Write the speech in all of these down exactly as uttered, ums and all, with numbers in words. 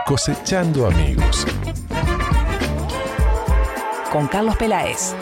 Cosechando amigos. Con Carlos Peláez.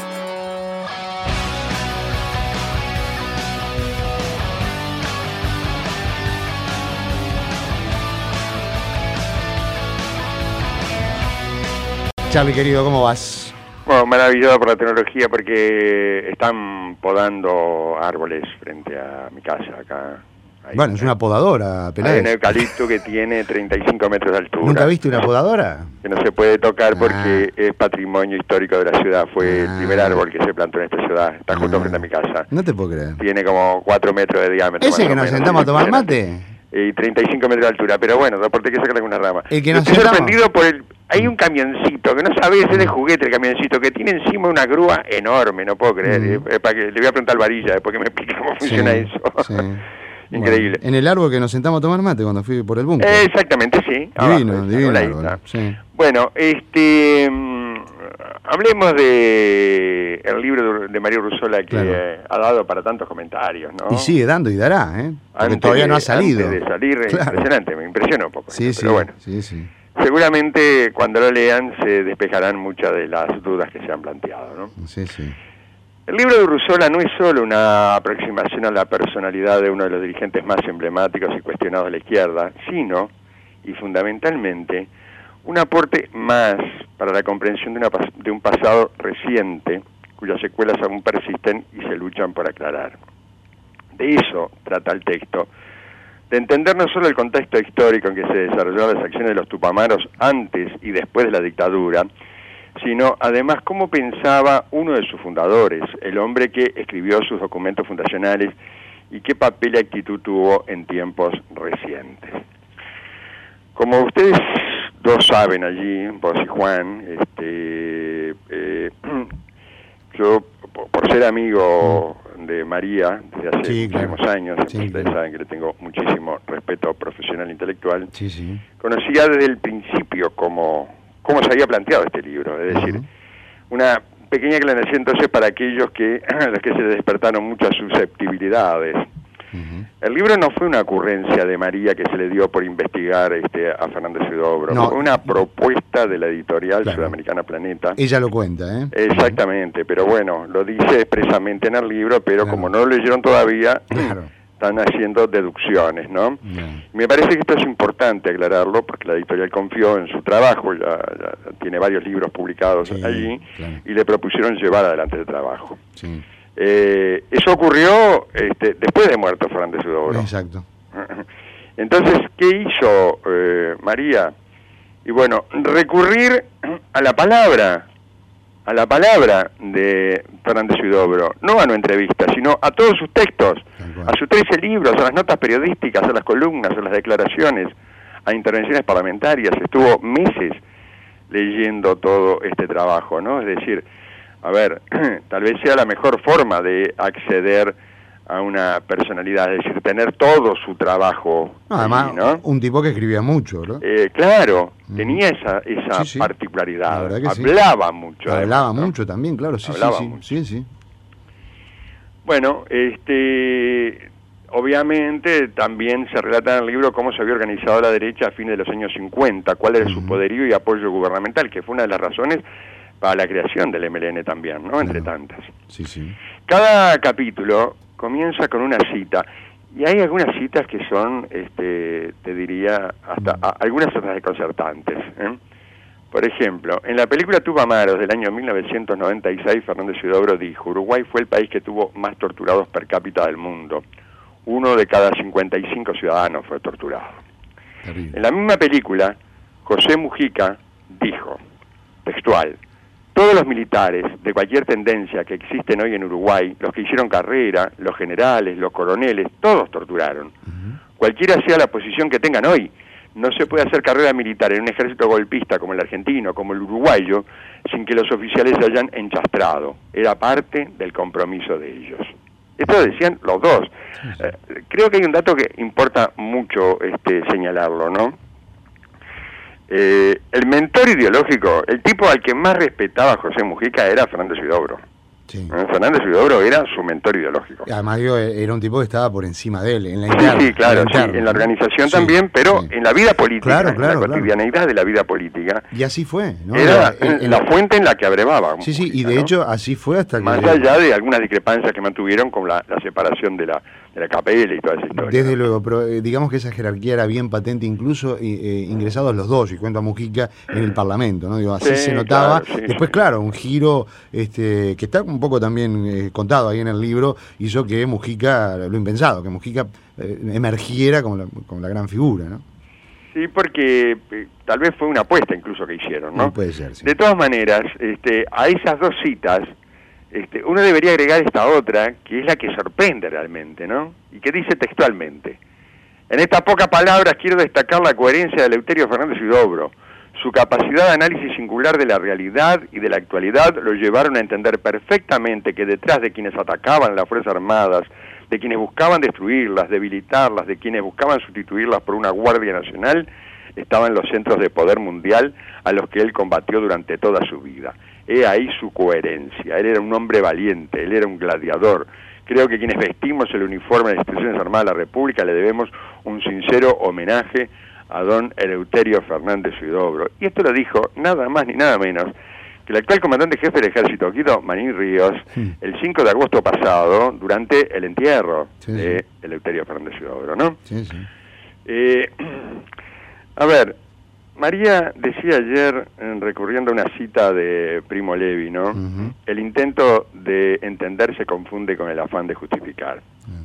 Charlie, querido, ¿cómo vas? Bueno, maravillado por la tecnología porque están podando árboles frente a mi casa acá. Hay bueno, es una podadora, Peláez. Hay un eucalipto que tiene treinta y cinco metros de altura. ¿Nunca viste una podadora? Que no se puede tocar porque ah. es patrimonio histórico de la ciudad. Fue ah. el primer árbol que se plantó en esta ciudad. Está justo ah. frente a mi casa. No te puedo creer. Tiene como cuatro metros de diámetro. ¿Ese que nos menos. sentamos a tomar mate? Y treinta y cinco metros de altura. Pero bueno, no por qué sacar alguna rama. El que nos Estoy sentamos... sorprendido por el... Hay un camioncito, que no sabés, es de juguete el camioncito, que tiene encima una grúa enorme, no puedo creer. Mm. Eh, para que, le voy a preguntar al Varilla después que me explique cómo funciona sí, eso. Sí. Increíble. Bueno, en el árbol que nos sentamos a tomar mate cuando fui por el búnker. Eh, exactamente, sí. Divino, Abajo, divino árbol. Sí. Bueno, este... hablemos de el libro de María Urruzola que claro. eh, ha dado para tantos comentarios, ¿no? Y sigue dando y dará, ¿eh? Porque antes todavía de, no ha salido. Antes de salir, claro. Impresionante, me impresionó un poco. Sí, eso, sí, pero bueno. sí, sí. Seguramente cuando lo lean se despejarán muchas de las dudas que se han planteado, ¿no? Sí, sí. El libro de Urruzola no es solo una aproximación a la personalidad de uno de los dirigentes más emblemáticos y cuestionados de la izquierda, sino, y fundamentalmente, un aporte más para la comprensión de, una, de un pasado reciente, cuyas secuelas aún persisten y se luchan por aclarar. De eso trata el texto, de entender no solo el contexto histórico en que se desarrollaron las acciones de los tupamaros antes y después de la dictadura, sino además cómo pensaba uno de sus fundadores, el hombre que escribió sus documentos fundacionales y qué papel y actitud tuvo en tiempos recientes. Como ustedes dos saben allí, vos y Juan, este, eh, yo por ser amigo de María desde hace sí, muchísimos claro. años, sí, ustedes claro. saben que le tengo muchísimo respeto profesional e intelectual, sí, sí. conocía desde el principio cómo, cómo se había planteado este libro, es decir, uh-huh. una pequeña aclaración entonces para aquellos que a los que se les despertaron muchas susceptibilidades. Uh-huh. El libro no fue una ocurrencia de María que se le dio por investigar este, a Fernández Huidobro, no. fue una propuesta de la editorial claro. sudamericana Planeta. Ella lo cuenta, ¿eh? Exactamente, pero bueno, lo dice expresamente en el libro, pero claro. como no lo leyeron todavía, claro. están haciendo deducciones, ¿no? No. Me parece que esto es importante aclararlo, porque la editorial confió en su trabajo, ya, ya tiene varios libros publicados sí, allí, claro. y le propusieron llevar adelante el trabajo. Sí. Eh, eso ocurrió este, después de muerto Fernández Huidobro. Exacto. Entonces, ¿qué hizo eh, María? Y bueno, recurrir a la palabra, a la palabra de Fernández Huidobro, no a una entrevista, sino a todos sus textos, a sus trece libros, a las notas periodísticas, a las columnas, a las declaraciones, a intervenciones parlamentarias. Estuvo meses leyendo todo este trabajo, ¿no? Es decir, a ver, tal vez sea la mejor forma de acceder a una personalidad, es decir, tener todo su trabajo. No, además, ahí, ¿no? Un tipo que escribía mucho, ¿no? Eh, claro, mm. tenía esa esa sí, sí. particularidad. Hablaba sí. mucho. Hablaba además, mucho ¿no? también, claro, sí, Hablaba sí, mucho. sí, sí. Bueno, este, obviamente también se relata en el libro cómo se había organizado la derecha a fines de los años cincuenta, cuál era uh-huh. su poderío y apoyo gubernamental, que fue una de las razones para la creación del M L N también, ¿no? Entre claro. tantas. Sí, sí. Cada capítulo comienza con una cita, y hay algunas citas que son, este, te diría, hasta a, algunas hasta desconcertantes, ¿eh? Por ejemplo, en la película Tupamaros del año mil novecientos noventa y seis, Fernández Huidobro dijo: Uruguay fue el país que tuvo más torturados per cápita del mundo. Uno de cada cincuenta y cinco ciudadanos fue torturado. Terrible. En la misma película, José Mujica dijo, textual: todos los militares de cualquier tendencia que existen hoy en Uruguay, los que hicieron carrera, los generales, los coroneles, todos torturaron. Uh-huh. Cualquiera sea la posición que tengan hoy, no se puede hacer carrera militar en un ejército golpista como el argentino, como el uruguayo, sin que los oficiales se hayan enchastrado. Era parte del compromiso de ellos. Esto lo decían los dos. Sí, sí. Eh, creo que hay un dato que importa mucho este, señalarlo, ¿no? Eh, el mentor ideológico, el tipo al que más respetaba José Mujica era Fernández Huidobro. Sí. ¿Eh? Fernández Huidobro era su mentor ideológico. Además, digo, era un tipo que estaba por encima de él, en la interna. Sí, sí, claro, en la, interna, sí, en la organización sí, también, pero sí. en la vida política, claro, claro, en la claro. cotidianeidad de la vida política. Y así fue, ¿no? Era en, en la la fuente en la que abrevaba. Sí, sí, y de ¿no? hecho así fue hasta que... Más allá de algunas discrepancias que mantuvieron con la, la separación de la, de la K P L y toda esa historia. Desde luego, pero eh, digamos que esa jerarquía era bien patente, incluso eh, eh, ingresados los dos, y cuento a Mujica, en el Parlamento, ¿no? Digo, así Sí, se notaba. claro, sí, Después, sí. claro, un giro este, que está un poco también eh, contado ahí en el libro, hizo que Mujica, lo impensado, que Mujica eh, emergiera como la, como la gran figura, ¿no? Sí, porque eh, tal vez fue una apuesta incluso que hicieron, ¿no? No puede ser, sí. De todas maneras, este, a esas dos citas, este, uno debería agregar esta otra, que es la que sorprende realmente, ¿no? Y que dice textualmente: en estas pocas palabras quiero destacar la coherencia de Eleuterio Fernández Huidobro. Su capacidad de análisis singular de la realidad y de la actualidad lo llevaron a entender perfectamente que detrás de quienes atacaban a las Fuerzas Armadas, de quienes buscaban destruirlas, debilitarlas, de quienes buscaban sustituirlas por una Guardia Nacional, estaban los centros de poder mundial a los que él combatió durante toda su vida. He ahí su coherencia. Él era un hombre valiente, él era un gladiador. Creo que quienes vestimos el uniforme de las instituciones armadas de la República le debemos un sincero homenaje a don Eleuterio Fernández Huidobro. Y esto lo dijo nada más ni nada menos que el actual comandante jefe del ejército, Guido Marín Ríos, sí. el cinco de agosto pasado, durante el entierro sí, de sí. Eleuterio Fernández Huidobro, ¿no? Sí, sí. Eh, a ver, María decía ayer, recurriendo a una cita de Primo Levi, ¿no? Uh-huh. El intento de entender se confunde con el afán de justificar. Uh-huh.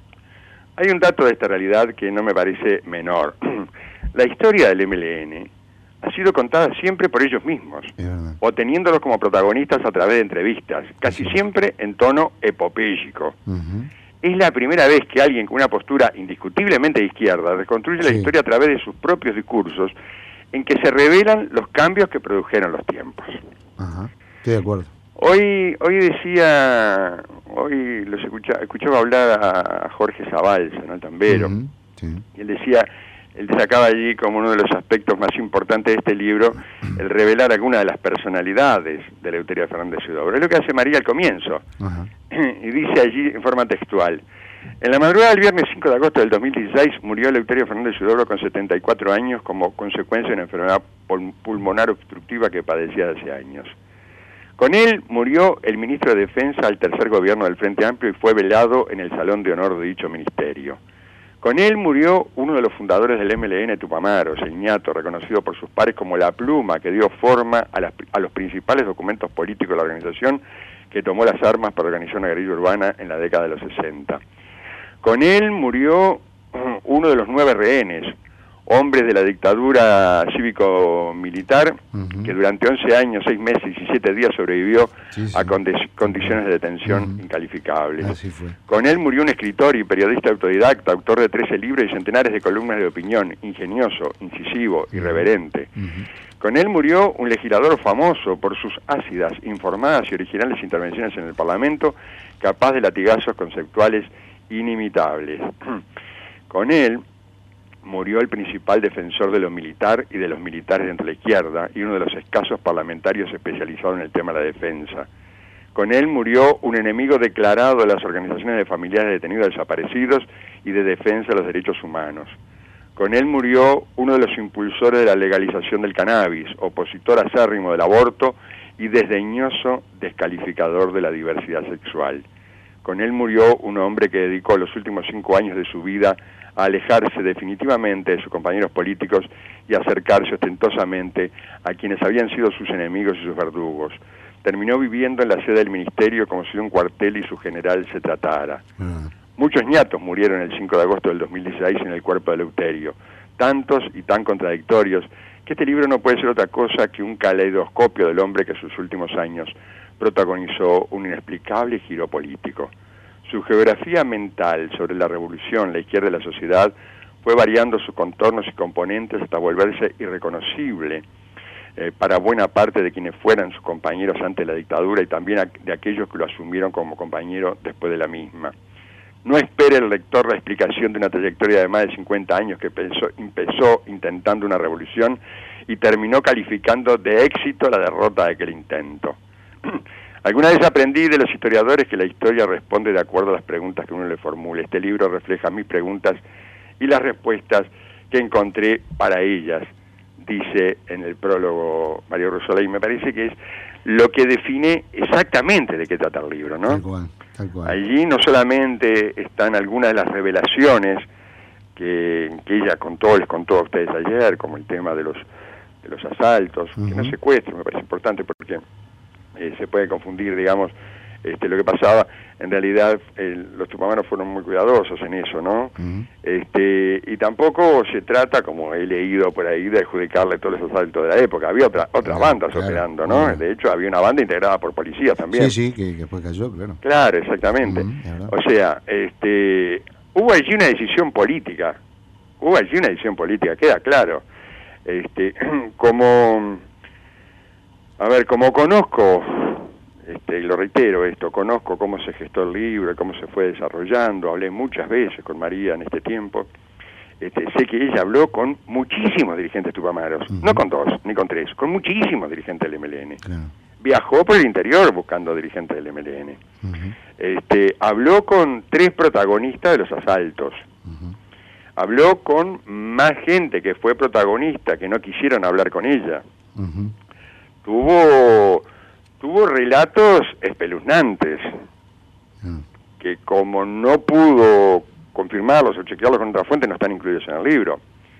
Hay un dato de esta realidad que no me parece menor. La historia del M L N ha sido contada siempre por ellos mismos, o teniéndolos como protagonistas a través de entrevistas, casi sí. siempre en tono epopéyico. Uh-huh. Es la primera vez que alguien con una postura indiscutiblemente de izquierda reconstruye sí. la historia a través de sus propios discursos, en que se revelan los cambios que produjeron los tiempos. Ajá, estoy de acuerdo. Hoy hoy decía, hoy los escucha, escuchaba hablar a Jorge Zabalza, ¿no? El tambero, uh-huh, sí. y él decía, él sacaba allí como uno de los aspectos más importantes de este libro, el revelar algunas de las personalidades de Eleuterio Fernández Huidobro. Es lo que hace María al comienzo, uh-huh. y dice allí en forma textual: en la madrugada del viernes cinco de agosto del dos mil dieciséis murió Eleuterio Fernández Huidobro con setenta y cuatro años como consecuencia de una enfermedad pulmonar obstructiva que padecía hace años. Con él murió el ministro de Defensa del tercer gobierno del Frente Amplio y fue velado en el Salón de Honor de dicho ministerio. Con él murió uno de los fundadores del M L N, Tupamaros, el ñato, reconocido por sus pares como la pluma que dio forma a, las, a los principales documentos políticos de la organización que tomó las armas para organizar una guerrilla urbana en la década de los sesenta. Con él murió uno de los nueve rehenes, hombres de la dictadura cívico-militar, uh-huh. que durante once años, seis meses y siete días sobrevivió sí, sí. a condi- condiciones de detención uh-huh. incalificables. Así fue. Con él murió un escritor y periodista autodidacta, autor de trece libros y centenares de columnas de opinión, ingenioso, incisivo, uh-huh. irreverente. Uh-huh. Con él murió un legislador famoso por sus ácidas, informadas y originales intervenciones en el Parlamento, capaz de latigazos conceptuales inimitables. Con él murió el principal defensor de lo militar y de los militares dentro de la izquierda y uno de los escasos parlamentarios especializados en el tema de la defensa. Con él murió un enemigo declarado de las organizaciones de familiares de detenidos desaparecidos y de defensa de los derechos humanos. Con él murió uno de los impulsores de la legalización del cannabis, opositor acérrimo del aborto y desdeñoso descalificador de la diversidad sexual. Con él murió un hombre que dedicó los últimos cinco años de su vida a alejarse definitivamente de sus compañeros políticos y a acercarse ostentosamente a quienes habían sido sus enemigos y sus verdugos. Terminó viviendo en la sede del ministerio como si de un cuartel y su general se tratara. Uh-huh. Muchos ñatos murieron el cinco de agosto del dos mil dieciséis en el cuerpo de Eleuterio, tantos y tan contradictorios que este libro no puede ser otra cosa que un caleidoscopio del hombre que en sus últimos años protagonizó un inexplicable giro político. Su geografía mental sobre la revolución, la izquierda y la sociedad fue variando sus contornos y componentes hasta volverse irreconocible eh, para buena parte de quienes fueran sus compañeros ante la dictadura y también a, de aquellos que lo asumieron como compañero después de la misma. No espere el lector la explicación de una trayectoria de más de cincuenta años que pensó, empezó intentando una revolución y terminó calificando de éxito la derrota de aquel intento. Alguna vez aprendí de los historiadores que la historia responde de acuerdo a las preguntas que uno le formule. Este libro refleja mis preguntas y las respuestas que encontré para ellas, dice en el prólogo Mario Ruzola, y me parece que es lo que define exactamente de qué trata el libro, ¿no? Tal cual, tal cual. Allí no solamente están algunas de las revelaciones que, que ella contó, les contó a ustedes ayer, como el tema de los de los asaltos, uh-huh. que no secuestros, me parece importante porque eh, se puede confundir, digamos, este, lo que pasaba. En realidad el, los tupamaros fueron muy cuidadosos en eso, ¿no? Uh-huh. Este, y tampoco se trata, como he leído por ahí, de adjudicarle todos los asaltos de la época. Había otra, otras claro, bandas claro, operando, ¿no? Claro. De hecho, había una banda integrada por policías también. Sí, sí, que, que después cayó, claro. Claro, exactamente. Uh-huh, o sea, este, hubo allí una decisión política. Hubo allí una decisión política, queda claro. Este, como, a ver, como conozco... Este, y lo reitero esto, conozco cómo se gestó el libro, cómo se fue desarrollando, hablé muchas veces con María en este tiempo, este, sé que ella habló con muchísimos dirigentes tupamaros, uh-huh. no con dos, ni con tres, con muchísimos dirigentes del M L N. Claro. Viajó por el interior buscando dirigentes del M L N. Uh-huh. Este, habló con tres protagonistas de los asaltos. Uh-huh. Habló con más gente que fue protagonista, que no quisieron hablar con ella. Uh-huh. Tuvo... Tuvo relatos espeluznantes, mm. que como no pudo confirmarlos o chequearlos con otra fuente, no están incluidos en el libro.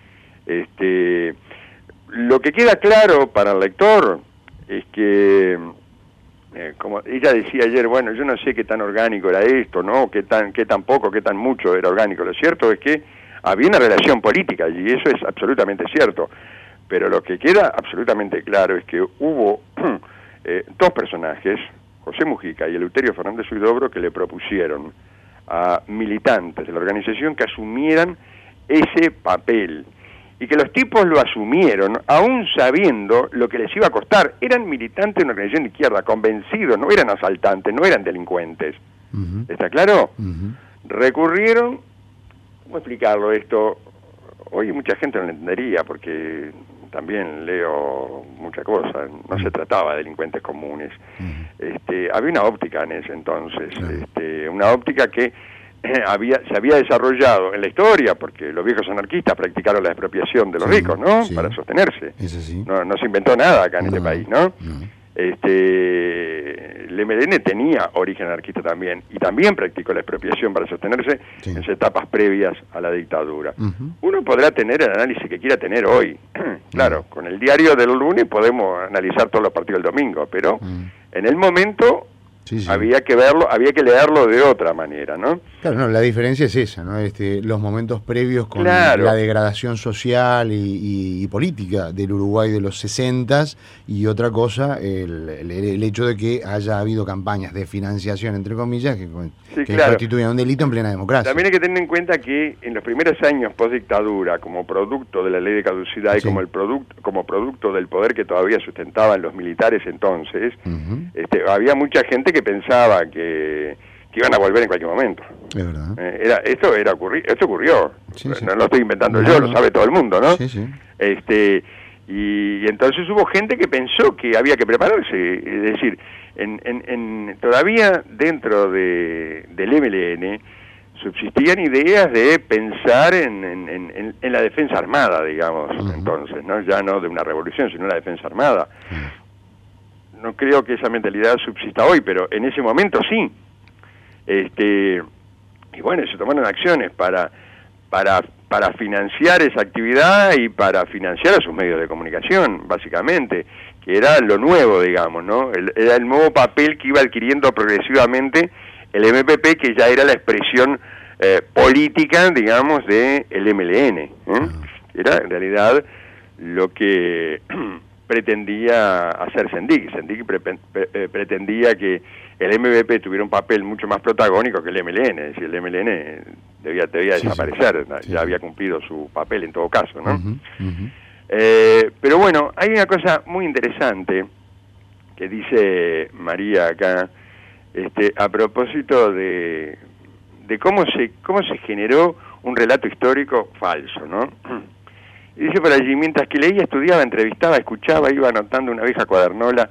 Este, lo que queda claro para el lector es que, eh, como ella decía ayer, bueno, yo no sé qué tan orgánico era esto, ¿no? Qué tan, qué tan poco, qué tan mucho era orgánico. Lo cierto es que había una relación política y eso es absolutamente cierto. Pero lo que queda absolutamente claro es que hubo... Eh, dos personajes, José Mujica y Eleuterio Fernández Huidobro, que le propusieron a militantes de la organización que asumieran ese papel, y que los tipos lo asumieron aún sabiendo lo que les iba a costar. Eran militantes de una organización de izquierda, convencidos, no eran asaltantes, no eran delincuentes. Uh-huh. ¿Está claro? Uh-huh. Recurrieron, ¿cómo explicarlo esto? Hoy mucha gente no lo entendería, porque... también leo mucha cosa, no se trataba de delincuentes comunes. Uh-huh. Este, había una óptica en ese entonces, uh-huh. este, una óptica que eh, había, se había desarrollado en la historia, porque los viejos anarquistas practicaron la expropiación de los sí, ricos, ¿no? Sí. Para sostenerse. ¿Es así? No, no se inventó nada acá en no, este país, ¿no? no. Este, el M L N tenía origen anarquista también, y también practicó la expropiación para sostenerse sí. en sus etapas previas a la dictadura. Uh-huh. Uno podrá tener el análisis que quiera tener hoy. Claro, uh-huh. con el diario del lunes podemos analizar todos los partidos del domingo, pero uh-huh. en el momento sí, sí. había que verlo, había que leerlo de otra manera, ¿no? Claro, no, la diferencia es esa, ¿no? Este, los momentos previos con claro. la degradación social y, y, y política del Uruguay de los sesentas, y otra cosa, el, el, el hecho de que haya habido campañas de financiación, entre comillas, que, sí, que claro. constituían un delito en plena democracia. También hay que tener en cuenta que en los primeros años post-dictadura, como producto de la ley de caducidad sí. y como, el producto, como producto del poder que todavía sustentaban los militares entonces, uh-huh. este, había mucha gente que pensaba que, que iban a volver en cualquier momento. Es verdad. Eh, era, esto, era ocurri esto ocurrió. Sí, sí. No lo estoy inventando no, yo, no. lo sabe todo el mundo, ¿no? Sí, sí. Este, y, y entonces hubo gente que pensó que había que prepararse. Es decir, en, en, en, todavía dentro de, del M L N subsistían ideas de pensar en, en, en, en la defensa armada, digamos, uh-huh. entonces, ¿no? Ya no de una revolución, sino una defensa armada. Uh-huh. No creo que esa mentalidad subsista hoy, pero en ese momento sí. Este, y bueno, se tomaron acciones para, para, para financiar esa actividad y para financiar a sus medios de comunicación, básicamente, que era lo nuevo, digamos, ¿no? El, era el nuevo papel que iba adquiriendo progresivamente el M P P, que ya era la expresión eh, política, digamos, del M L N. ¿eh? Era, en realidad, lo que pretendía hacer Sendik. Sendik pre pre pretendía que el M P P tuviera un papel mucho más protagónico que el M L N, es decir, el M L N debía, debía sí, desaparecer, sí. ya sí. había cumplido su papel en todo caso, ¿no? Uh-huh, uh-huh. Eh, pero bueno, hay una cosa muy interesante que dice María acá, este, a propósito de, de cómo se, cómo se generó un relato histórico falso, ¿no? Y dice por allí, mientras que leía, estudiaba, entrevistaba, escuchaba, iba anotando una vieja cuadernola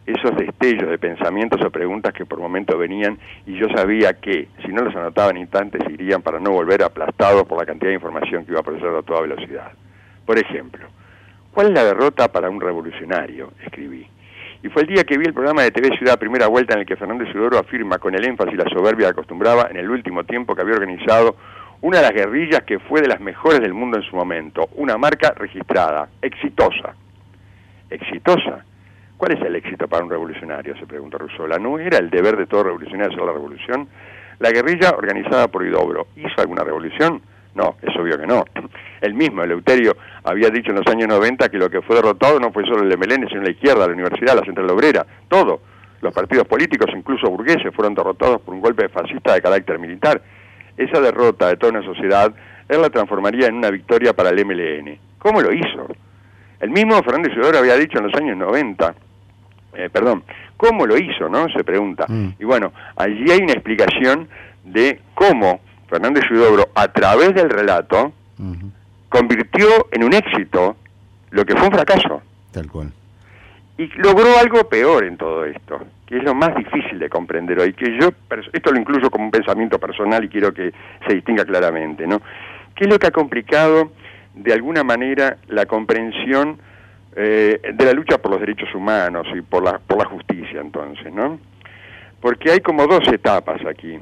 esos destellos de pensamientos o preguntas que por momento venían y yo sabía que si no los anotaba en instantes irían para no volver aplastados por la cantidad de información que iba a procesar a toda velocidad. Por ejemplo, ¿cuál es la derrota para un revolucionario?, escribí. Y fue el día que vi el programa de T V Ciudad Primera Vuelta en el que Fernández Huidobro afirma con el énfasis y la soberbia que acostumbraba en el último tiempo que había organizado una de las guerrillas que fue de las mejores del mundo en su momento, una marca registrada, exitosa. ¿Exitosa? ¿Cuál es el éxito para un revolucionario?, se pregunta Ruzola. ¿No era el deber de todo revolucionario hacer la revolución? La guerrilla organizada por Huidobro, ¿hizo alguna revolución? No, es obvio que no. El mismo Eleuterio había dicho en los años noventa que lo que fue derrotado no fue solo el M L N, sino la izquierda, la universidad, la central obrera, todo. Los partidos políticos, incluso burgueses, fueron derrotados por un golpe fascista de carácter militar. Esa derrota de toda una sociedad, él la transformaría en una victoria para el M L N. ¿Cómo lo hizo? El mismo Fernández Huidobro había dicho en los años noventa, eh, perdón, ¿cómo lo hizo, no?, se pregunta. Mm. Y bueno, allí hay una explicación de cómo Fernández Huidobro, a través del relato, uh-huh. convirtió en un éxito lo que fue un fracaso. Tal cual. Y logró algo peor en todo esto, que es lo más difícil de comprender hoy, que yo, esto lo incluyo como un pensamiento personal y quiero que se distinga claramente, ¿no? ¿Qué es lo que ha complicado, de alguna manera, la comprensión eh, de la lucha por los derechos humanos y por la, por la justicia, entonces, ¿no? Porque hay como dos etapas aquí.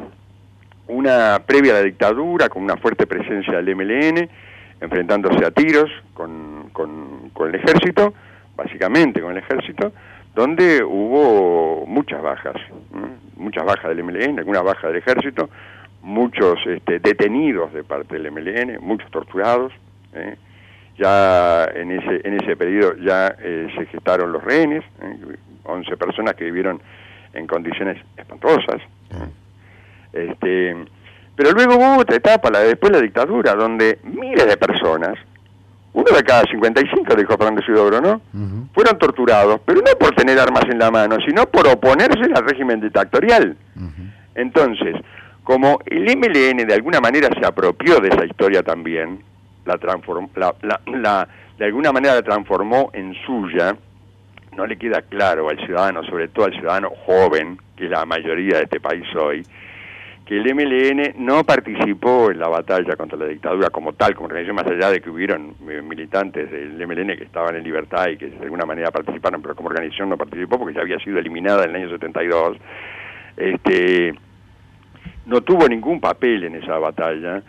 Una previa a la dictadura, con una fuerte presencia del M L N, enfrentándose a tiros con, con, con el ejército, básicamente con el ejército, donde hubo muchas bajas, ¿no? Muchas bajas del M L N, algunas bajas del ejército, muchos este, detenidos de parte del M L N, muchos torturados, ¿eh? Ya en ese, en ese periodo ya eh, se gestaron los rehenes, ¿eh? once personas que vivieron en condiciones espantosas, ¿eh? Este, pero luego hubo otra etapa, la de después de la dictadura, donde miles de personas, uno de cada cincuenta y cinco, dijo Fernández Huidobro, ¿no? Uh-huh. Fueron torturados, pero no por tener armas en la mano, sino por oponerse al régimen dictatorial. Uh-huh. Entonces, como el M L N de alguna manera se apropió de esa historia también, la transformó, la, la, la, de alguna manera la transformó en suya, no le queda claro al ciudadano, sobre todo al ciudadano joven, que es la mayoría de este país hoy, que el M L N no participó en la batalla contra la dictadura como tal, como organización, más allá de que hubieron militantes del M L N que estaban en libertad y que de alguna manera participaron, pero como organización no participó porque ya había sido eliminada en el año setenta y dos, este, no tuvo ningún papel en esa batalla,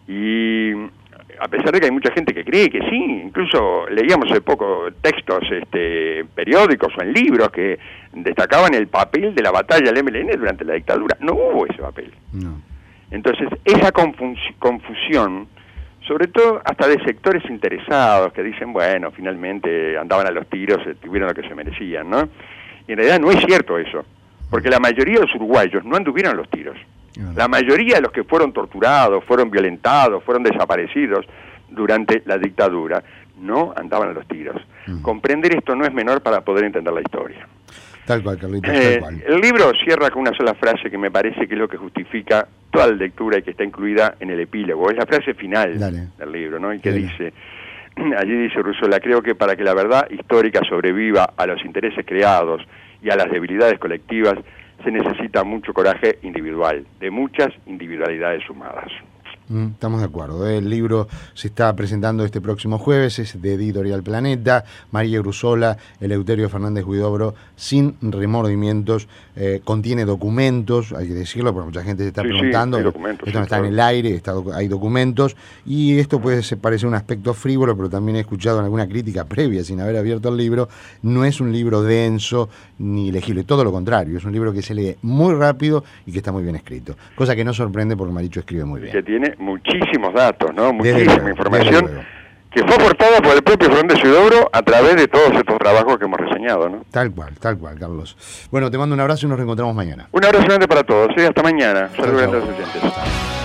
y a pesar de que hay mucha gente que cree que sí, incluso leíamos hace poco textos este, periódicos o en libros que destacaban el papel de la batalla del M L N durante la dictadura. No hubo ese papel. No. Entonces, esa confus- confusión, sobre todo hasta de sectores interesados que dicen, bueno, finalmente andaban a los tiros, tuvieron lo que se merecían, ¿no? Y en realidad no es cierto eso, porque la mayoría de los uruguayos no anduvieron a los tiros. La mayoría de los que fueron torturados, fueron violentados, fueron desaparecidos durante la dictadura, no andaban a los tiros. Uh-huh. Comprender esto no es menor para poder entender la historia. Tal cual, Carlitos, eh, tal cual. El libro cierra con una sola frase que me parece que es lo que justifica toda la lectura y que está incluida en el epílogo. Es la frase final Dale. del libro, ¿no? Y que Dale. dice, allí dice Ruzola, creo que para que la verdad histórica sobreviva a los intereses creados y a las debilidades colectivas, se necesita mucho coraje individual, de muchas individualidades sumadas. Mm, estamos de acuerdo. El libro se está presentando este próximo jueves, es de Editorial Planeta, María Ruzola, Eleuterio Fernández Huidobro, sin remordimientos, eh, contiene documentos, hay que decirlo, porque mucha gente se está sí, preguntando, sí, esto no sí, está claro. en el aire, está, hay documentos, y esto puede parecer un aspecto frívolo, pero también he escuchado en alguna crítica previa, sin haber abierto el libro, no es un libro denso ni legible, todo lo contrario, es un libro que se lee muy rápido y que está muy bien escrito, cosa que no sorprende porque Marichu escribe muy bien. Que tiene muchísimos datos, ¿no? Muchísima luego, información que fue aportada por el propio Fernández Huidobro a través de todos estos trabajos que hemos reseñado, ¿no? Tal cual, tal cual, Carlos. Bueno, te mando un abrazo y nos reencontramos mañana. Un abrazo grande para todos, ¿sí? Hasta mañana. Saludos a todos los oyentes.